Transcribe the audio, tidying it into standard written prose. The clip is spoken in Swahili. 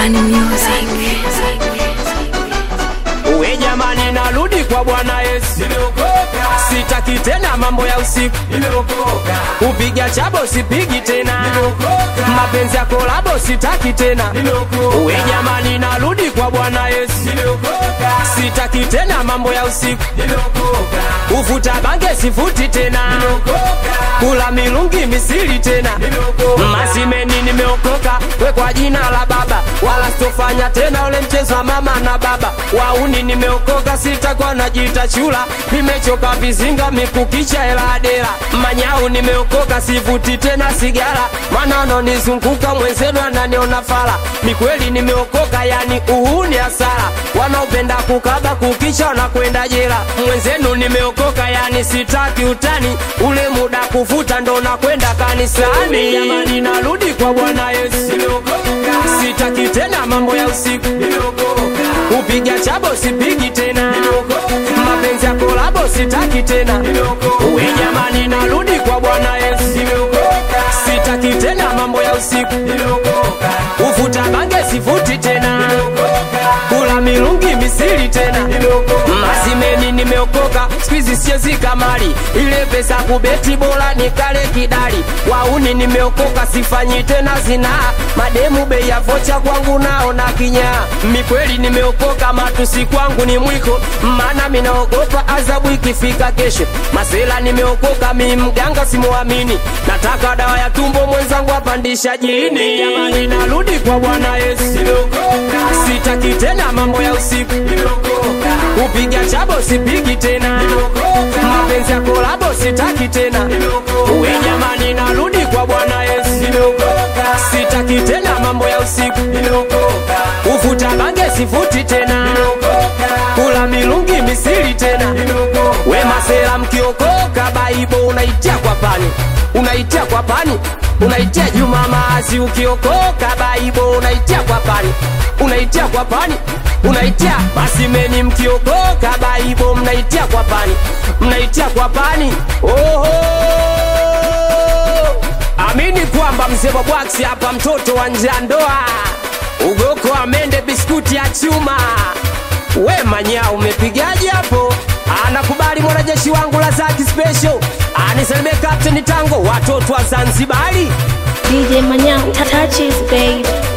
Bani Music. Uwe jamani narudi kwa Bwana Yesu. Nimeokoka. Sitaki tena mambo ya usiku. Nimeokoka. Upiga chabo sipigi tena. Nimeokoka. Mapenzi ya kolabo sitaki tena. Nimeokoka. Uwe jamani narudi kwa Bwana Yesu. Nimeokoka. Sitaki tena mambo ya usiku. Nimeokoka. Ufuta bange sifuti tena. Nimeokoka. Kula milungi misili tena. Nimeokoka. Masimeni nimeokoka. We kwa jina la Baba. Wala sitofanya tena ule mchezo wa mama na baba. Wauni nimeokoka sitakuwa najiita chula. Nimechoka vizinga mikukicha hela adela. Manyau nimeokoka sivuti tena sigara. Manano nizunguka mwenzenu ananiona fala. Ni kweli nimeokoka yani uhuni hasara. Wanaopenda kukaba kukicha wanakwenda jela. Mwenzenu nimeokoka yani sitaki utani. Ule muda kufuta ndo nakwenda kanisani. Jamani narudi kwa Bwana Yesu. Nimeokoka. Sitaki tena mambo ya usiku. Nimeokoka. Upiga chabo sipigi tena. Nimeokoka. Mapenzi ya kolabo sitaki tena. Nimeokoka. Uwe jamani narudi kwa Bwana Yesu. Nimeokoka. Sitaki tena mambo ya usiku. Nimeokoka. Ufuta bange sifuti tena. Nimeokoka. Kula milungi misili tena. Nimeokoka. Masimeni nimeokoka. Squeeze siezi kamari. Ile pesa kubeti bora nikale kidali. Wauni nimeokoka sifanyi tena zina. Mademu bei ya vocha kwangu naona kinyaa. Mikweli nimeokoka matusi kwangu ni mwiko. Mana minaogopa adhabu ikifika kesho. Masela nimeokoka mi mganga simuamini. Nataka dawa ya tumbo mwenzangu apandisha jini. Jamani narudi kwa Bwana Yesu. Nimeokoka. Sitaki tena mambo ya usiku. Nimeokoka. Upiga chabo sipigi tena. Nimeokoka. Mapenzi ya kolabo sitaki tena. Nimeokoka. Uwe jamani narudi kwa Bwana Yesu. Nimeokoka. Sitaki tena mambo ya usiku. Nimeokoka. Ufuta bange sifuti tena. Nimeokoka. Kula milungi misili tena. Nimeokoka. We masela mkiokoka baibo unaitia kwa pani. Unaitia kwa pani. Unaitia Juma Maasi ukiokoka baibo unaitia kwa pani. Unaitia kwa pani. Unaitia Masimeni mkiokoka baibo mnaitia kwa pani. Mnaitia kwa pani. Oho. Amini kwamba mzee Bwax hapa mtoto wa njandoa. Ugoko amende biskuti ya chuma. We Manyau umepigaje hapo? Anakubali mwanajeshi wangu la Zaki Special. Anisalime Captain Tango watoto wa Zanzibari. DJ Manyau, touches babe.